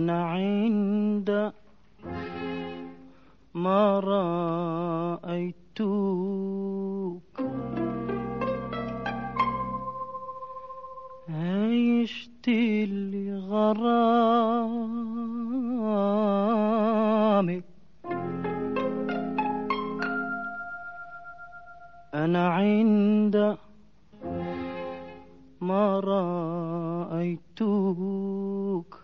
أنا عند ما رأيتك عشت لغرامي. أنا عند ما رأيتك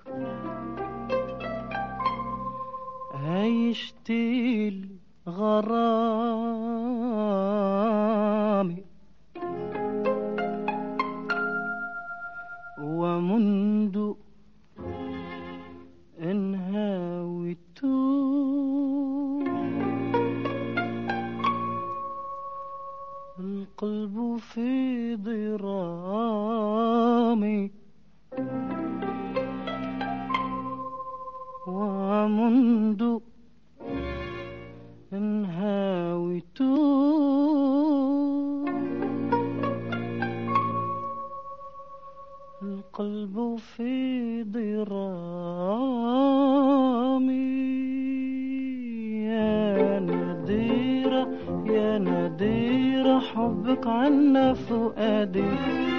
عشت الغرام. ومنذ أن هاويت القلب في ضرامي. ومنذ أن هاويت القلب في ضرامي. يا نادرة يا نادرة حبك عنا فؤادي.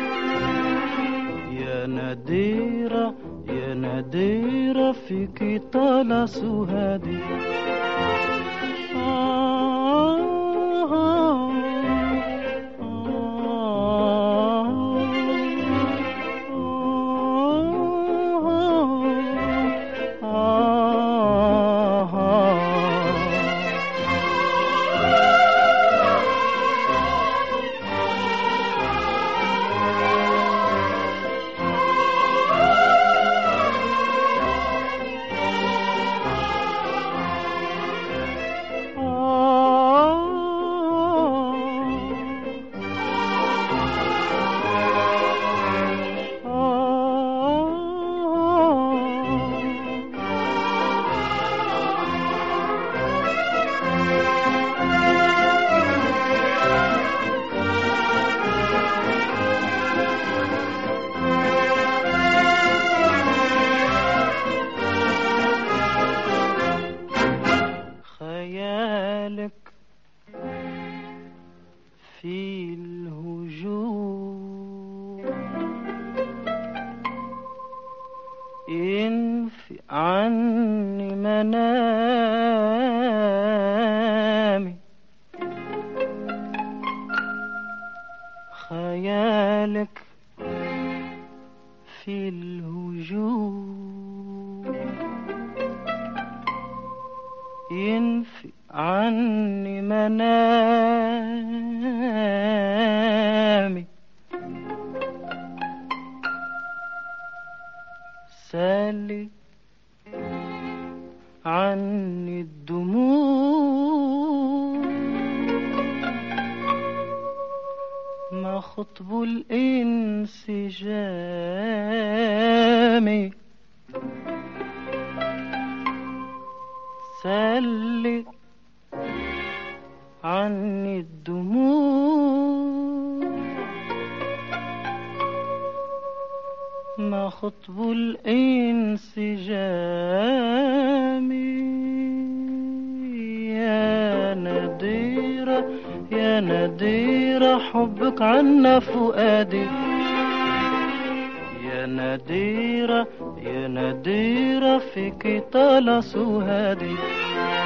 يا نادرة يا نادرة فيك طال سهادي. في الهجوم ينفي عني منامي. خيالك في الهجوم ينفي عني منامي. سالي عني الدموع ما خطب الانسجام. سالي عني الدموع ما خطب الانسجام. يا نادرة يا نادرة حبك عنا فؤادي. يا نادرة يا نادرة فيك طال سهادي.